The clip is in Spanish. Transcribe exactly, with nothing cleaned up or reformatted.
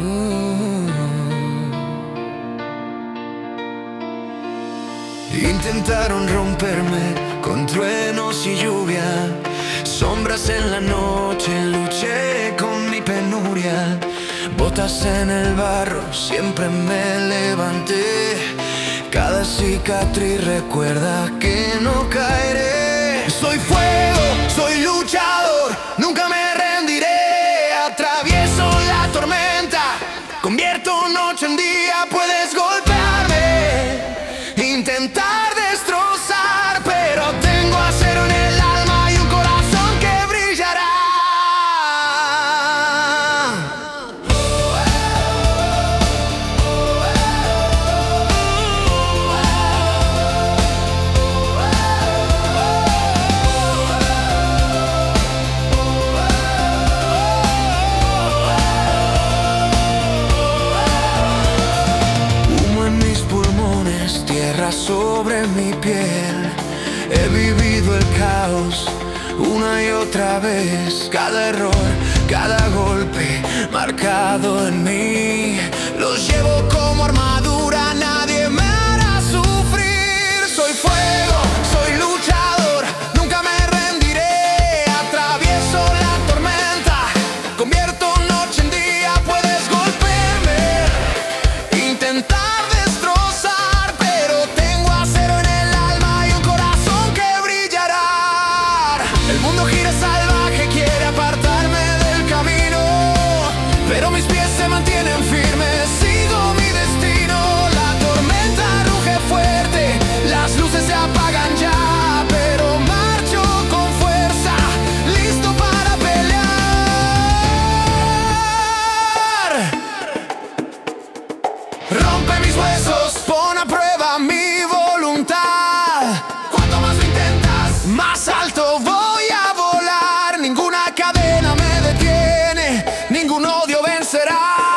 Intentaron romperme con truenos y lluvia, sombras en la noche, luché con mi penuria. Botas en el barro, siempre me levanté. Cada cicatriz recuerda que no caeré. Soy fuego, soy luchador, nunca me rendiré. Atravieso la tormenta, convierto noche en día. Puedes golpearme, intentar destrozar, pero tengo acero en el alma y un corazón que brillará. Humo en mis pulmones, tierra sobre mi piel. He vivido el caos una y otra vez. Cada error, cada golpe marcado en mí. Los llevo como armadura, nadie me hará sufrir. Soy fuego, soy luchador, nunca me rendiré. Atravieso la tormenta, convierto noche en día. Puedes golpearme, intentar destrozar, pero tengo acero en el alma y un corazón que brillará. El mundo gira salvaje, quiere apartarme del camino, pero mis pies se mantienen firmes, sigo mi destino. La tormenta ruge fuerte, las luces se apagan ya, pero marcho con fuerza, listo para pelear. Rompe mis huesos, pon a prueba mi voluntad. Cuanto más lo intentas, más alto voy a volar. Ninguna cadena me detiene, ningún odio vencerá.